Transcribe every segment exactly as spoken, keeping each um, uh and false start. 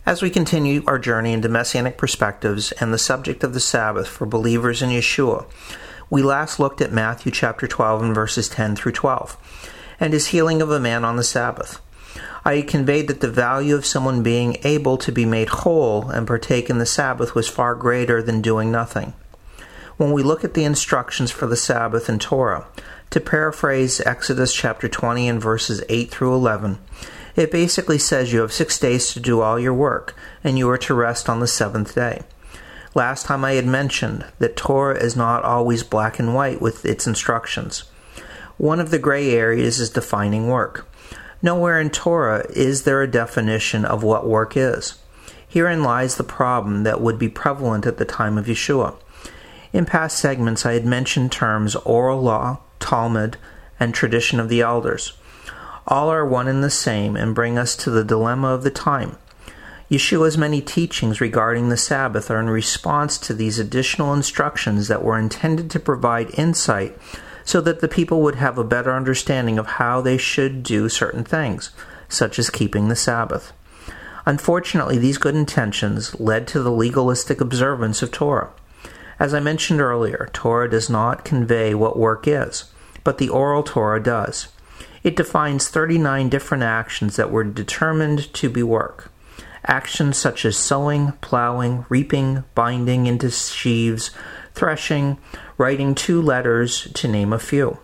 As we continue our journey into Messianic perspectives and the subject of the Sabbath for believers in Yeshua, we last looked at Matthew chapter twelve and verses ten through twelve, and his healing of a man on the Sabbath. I conveyed that the value of someone being able to be made whole and partake in the Sabbath was far greater than doing nothing. When we look at the instructions for the Sabbath in Torah, to paraphrase Exodus chapter twenty and verses eight through eleven, it basically says you have six days to do all your work, and you are to rest on the seventh day. Last time I had mentioned that Torah is not always black and white with its instructions. One of the gray areas is defining work. Nowhere in Torah is there a definition of what work is. Herein lies the problem that would be prevalent at the time of Yeshua. In past segments I had mentioned terms oral law, Talmud, and tradition of the elders. All are one and the same and bring us to the dilemma of the time. Yeshua's many teachings regarding the Sabbath are in response to these additional instructions that were intended to provide insight so that the people would have a better understanding of how they should do certain things, such as keeping the Sabbath. Unfortunately, these good intentions led to the legalistic observance of Torah. As I mentioned earlier, Torah does not convey what work is, but the oral Torah does. It defines thirty-nine different actions that were determined to be work. Actions such as sowing, plowing, reaping, binding into sheaves, threshing, writing two letters, to name a few.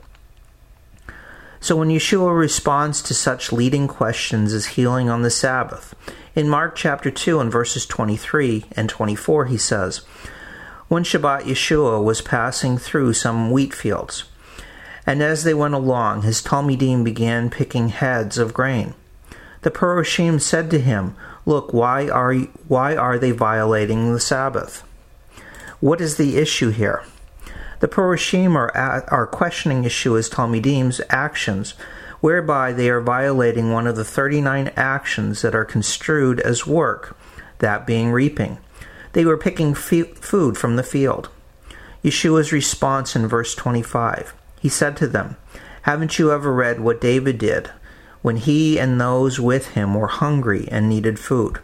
So when Yeshua responds to such leading questions as healing on the Sabbath, in Mark chapter two and verses twenty-three and twenty-four he says, "One Shabbat Yeshua was passing through some wheat fields. And as they went along, his Talmidim began picking heads of grain. The Perushim said to him, 'Look, why are why are they violating the Sabbath? What is the issue here?' The Perushim are, are questioning Yeshua's Talmidim's actions, whereby they are violating one of the thirty-nine actions that are construed as work, that being reaping. They were picking f- food from the field. Yeshua's response in verse twenty-five. He said to them, 'Haven't you ever read what David did when he and those with him were hungry and needed food?'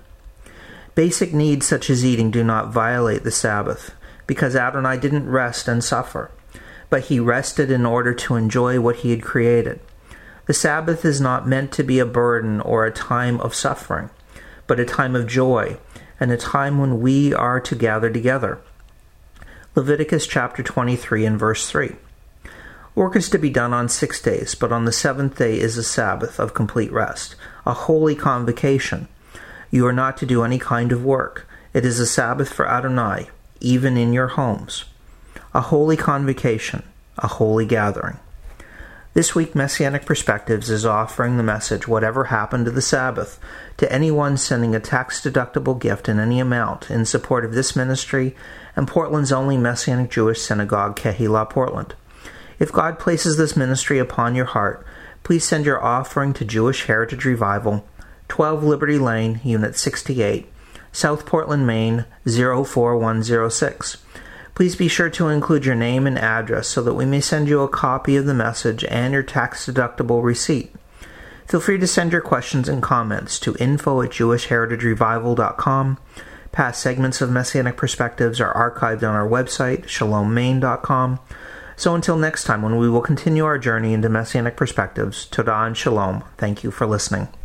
Basic needs such as eating do not violate the Sabbath, because Adonai didn't rest and suffer, but he rested in order to enjoy what he had created. The Sabbath is not meant to be a burden or a time of suffering, but a time of joy, and a time when we are to gather together." Leviticus chapter twenty-three and verse three. Work is to be done on six days, but on the seventh day is a Sabbath of complete rest, a holy convocation. You are not to do any kind of work. It is a Sabbath for Adonai, even in your homes. A holy convocation, a holy gathering. This week, Messianic Perspectives is offering the message, Whatever Happened to the Sabbath, to anyone sending a tax-deductible gift in any amount in support of this ministry and Portland's only Messianic Jewish synagogue, Kehillah Portland. If God places this ministry upon your heart, please send your offering to Jewish Heritage Revival, twelve Liberty Lane, Unit sixty-eight, South Portland, Maine, zero four one zero six. Please be sure to include your name and address so that we may send you a copy of the message and your tax-deductible receipt. Feel free to send your questions and comments to info at jewish heritage revival dot com. Past segments of Messianic Perspectives are archived on our website, shalom maine dot com. So until next time, when we will continue our journey into Messianic Perspectives, Todah and Shalom. Thank you for listening.